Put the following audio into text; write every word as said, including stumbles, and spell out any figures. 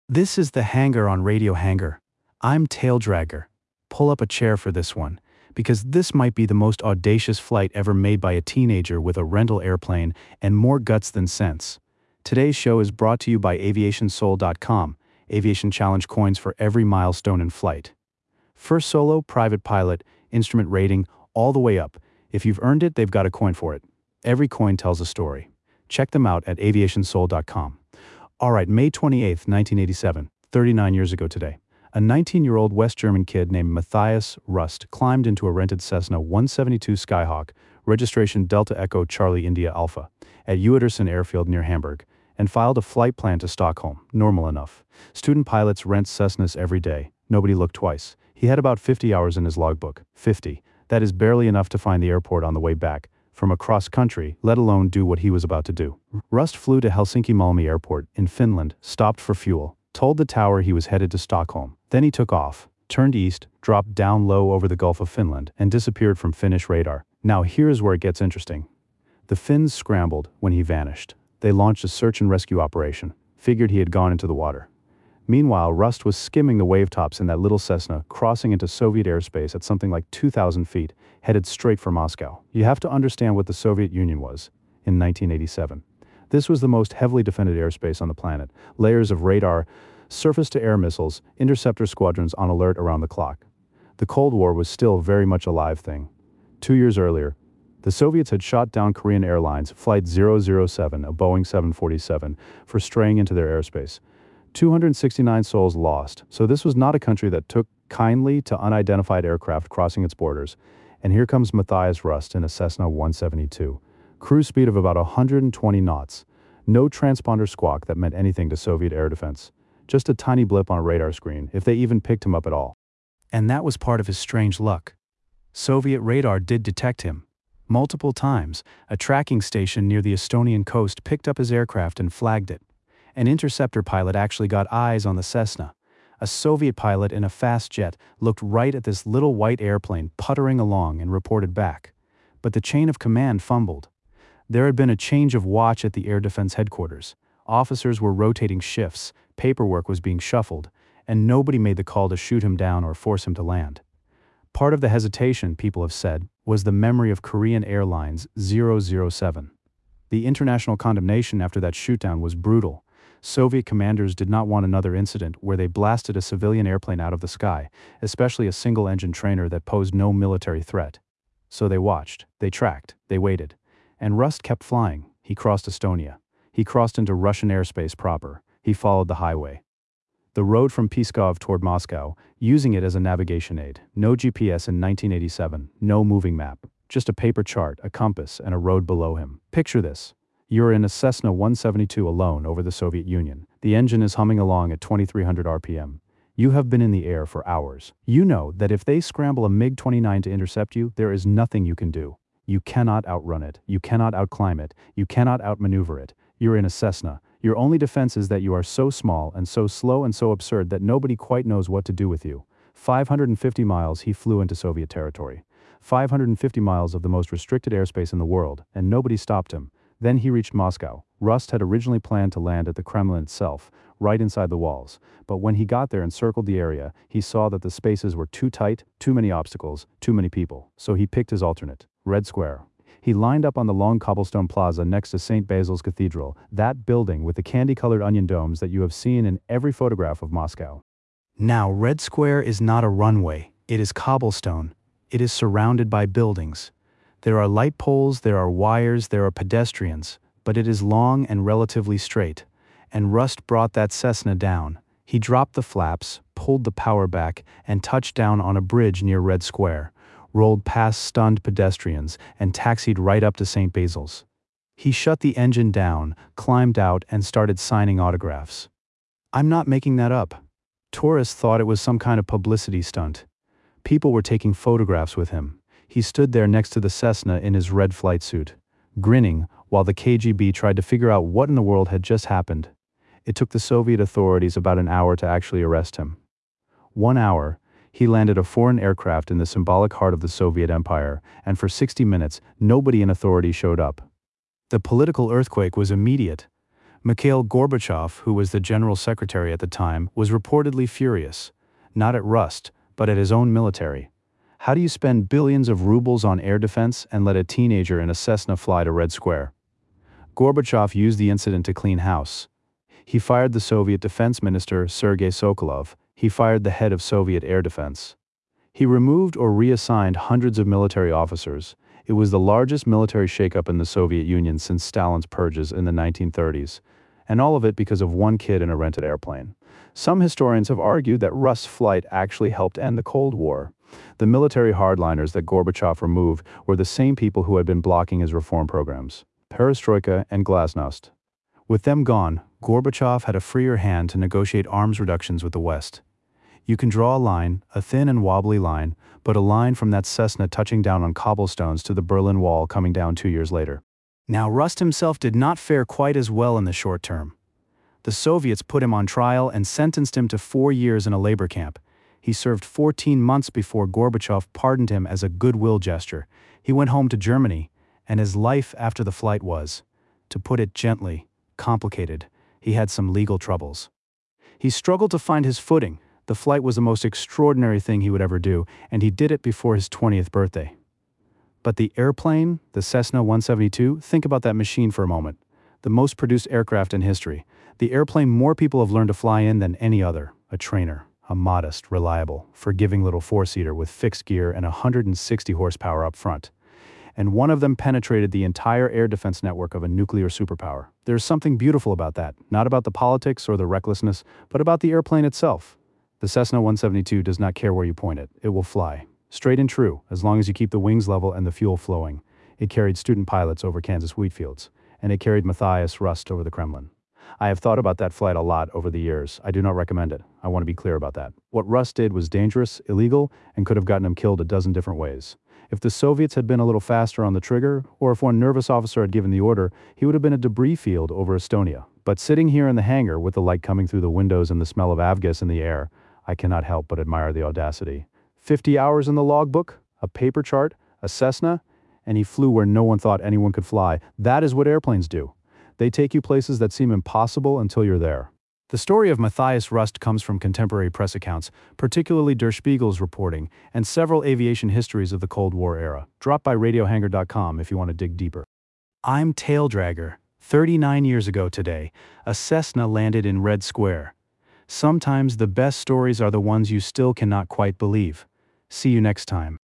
This is the Hangar on Radio Hangar. I'm Tail Dragger. Pull up a chair for this one, because this might be the most audacious flight ever made by a teenager with a rental airplane and more guts than sense. Today's show is brought to you by aviation soul dot com, Aviation Challenge coins for every milestone in flight. First solo, private pilot, instrument rating, all the way up. If you've earned it, they've got a coin for it. Every coin tells a story. Check them out at aviation soul dot com. All right, May twenty-eighth, nineteen eighty-seven, thirty-nine years ago today, a nineteen-year-old West German kid named Matthias Rust climbed into a rented Cessna one seventy-two Skyhawk, registration Delta Echo Charlie India Alpha, at Uetersen Airfield near Hamburg, and filed a flight plan to Stockholm, normal enough. Student pilots rent Cessnas every day. Nobody looked twice. He had about fifty hours in his logbook. fifty. That is barely enough to find the airport on the way back from across country, let alone do what he was about to do. Rust flew to Helsinki-Malmi Airport in Finland, stopped for fuel, told the tower he was headed to Stockholm. Then he took off, turned east, dropped down low over the Gulf of Finland, and disappeared from Finnish radar. Now here's where it gets interesting. The Finns scrambled when he vanished. They launched a search and rescue operation, figured he had gone into the water. Meanwhile, Rust was skimming the wavetops in that little Cessna, crossing into Soviet airspace at something like two thousand feet, headed straight for Moscow. You have to understand what the Soviet Union was in nineteen eighty-seven. This was the most heavily defended airspace on the planet. Layers of radar, surface-to-air missiles, interceptor squadrons on alert around the clock. The Cold War was still very much a live thing. Two years earlier, the Soviets had shot down Korean Airlines Flight zero zero seven, a Boeing seven forty-seven, for straying into their airspace. two hundred sixty-nine souls lost, so this was not a country that took kindly to unidentified aircraft crossing its borders. And here comes Matthias Rust in a Cessna one seventy-two. Cruise speed of about one hundred twenty knots. No transponder squawk that meant anything to Soviet air defense. Just a tiny blip on a radar screen, if they even picked him up at all. And that was part of his strange luck. Soviet radar did detect him. Multiple times, a tracking station near the Estonian coast picked up his aircraft and flagged it. An interceptor pilot actually got eyes on the Cessna. A Soviet pilot in a fast jet looked right at this little white airplane puttering along and reported back. But the chain of command fumbled. There had been a change of watch at the Air Defense headquarters. Officers were rotating shifts, paperwork was being shuffled, and nobody made the call to shoot him down or force him to land. Part of the hesitation, people have said, was the memory of Korean Airlines zero zero seven. The international condemnation after that shootdown was brutal. Soviet commanders did not want another incident where they blasted a civilian airplane out of the sky, especially a single-engine trainer that posed no military threat. So they watched, they tracked, they waited. And Rust kept flying. He crossed Estonia. He crossed into Russian airspace proper. He followed the highway. The road from Pskov toward Moscow, using it as a navigation aid. No G P S in nineteen eighty-seven, no moving map. Just a paper chart, a compass, and a road below him. Picture this. You're in a Cessna one seventy-two alone over the Soviet Union. The engine is humming along at twenty-three hundred R P M. You have been in the air for hours. You know that if they scramble a MiG twenty-nine to intercept you, there is nothing you can do. You cannot outrun it. You cannot outclimb it. You cannot outmaneuver it. You're in a Cessna. Your only defense is that you are so small and so slow and so absurd that nobody quite knows what to do with you. five hundred fifty miles he flew into Soviet territory. five hundred fifty miles of the most restricted airspace in the world, and nobody stopped him. Then he reached Moscow. Rust had originally planned to land at the Kremlin itself, right inside the walls. But when he got there and circled the area, he saw that the spaces were too tight, too many obstacles, too many people. So he picked his alternate, Red Square. He lined up on the long cobblestone plaza next to Saint Basil's Cathedral, that building with the candy-colored onion domes that you have seen in every photograph of Moscow. Now, Red Square is not a runway. It is cobblestone. It is surrounded by buildings. There are light poles, there are wires, there are pedestrians, but it is long and relatively straight. And Rust brought that Cessna down. He dropped the flaps, pulled the power back, and touched down on a bridge near Red Square, rolled past stunned pedestrians, and taxied right up to Saint Basil's. He shut the engine down, climbed out, and started signing autographs. I'm not making that up. Tourists thought it was some kind of publicity stunt. People were taking photographs with him. He stood there next to the Cessna in his red flight suit, grinning, while the K G B tried to figure out what in the world had just happened. It took the Soviet authorities about an hour to actually arrest him. One hour, he landed a foreign aircraft in the symbolic heart of the Soviet Empire, and for sixty minutes, nobody in authority showed up. The political earthquake was immediate. Mikhail Gorbachev, who was the general secretary at the time, was reportedly furious, not at Rust, but at his own military. How do you spend billions of rubles on air defense and let a teenager in a Cessna fly to Red Square? Gorbachev used the incident to clean house. He fired the Soviet defense minister Sergei Sokolov. He fired the head of Soviet air defense. He removed or reassigned hundreds of military officers. It was the largest military shakeup in the Soviet Union since Stalin's purges in the nineteen thirties, and all of it because of one kid in a rented airplane. Some historians have argued that Rust's flight actually helped end the Cold War. The military hardliners that Gorbachev removed were the same people who had been blocking his reform programs, Perestroika and Glasnost. With them gone, Gorbachev had a freer hand to negotiate arms reductions with the West. You can draw a line, a thin and wobbly line, but a line from that Cessna touching down on cobblestones to the Berlin Wall coming down two years later. Now, Rust himself did not fare quite as well in the short term. The Soviets put him on trial and sentenced him to four years in a labor camp. He served fourteen months before Gorbachev pardoned him as a goodwill gesture. He went home to Germany, and his life after the flight was, to put it gently, complicated. He had some legal troubles. He struggled to find his footing. The flight was the most extraordinary thing he would ever do, and he did it before his twentieth birthday. But the airplane, the Cessna one seventy-two, think about that machine for a moment. The most produced aircraft in history. The airplane more people have learned to fly in than any other. A trainer, a modest, reliable, forgiving little four-seater with fixed gear and one hundred sixty horsepower up front. And one of them penetrated the entire air defense network of a nuclear superpower. There's something beautiful about that, not about the politics or the recklessness, but about the airplane itself. The Cessna one seventy-two does not care where you point it. It will fly. Straight and true, as long as you keep the wings level and the fuel flowing. It carried student pilots over Kansas wheat fields, and it carried Matthias Rust over the Kremlin. I have thought about that flight a lot over the years. I do not recommend it. I want to be clear about that. What Rust did was dangerous, illegal, and could have gotten him killed a dozen different ways. If the Soviets had been a little faster on the trigger, or if one nervous officer had given the order, he would have been a debris field over Estonia. But sitting here in the hangar with the light coming through the windows and the smell of avgas in the air, I cannot help but admire the audacity. Fifty hours in the logbook, a paper chart, a Cessna, and he flew where no one thought anyone could fly. That is what airplanes do. They take you places that seem impossible until you're there. The story of Matthias Rust comes from contemporary press accounts, particularly Der Spiegel's reporting, and several aviation histories of the Cold War era. Drop by radio hanger dot com if you want to dig deeper. I'm Taildragger. thirty-nine years ago today, a Cessna landed in Red Square. Sometimes the best stories are the ones you still cannot quite believe. See you next time.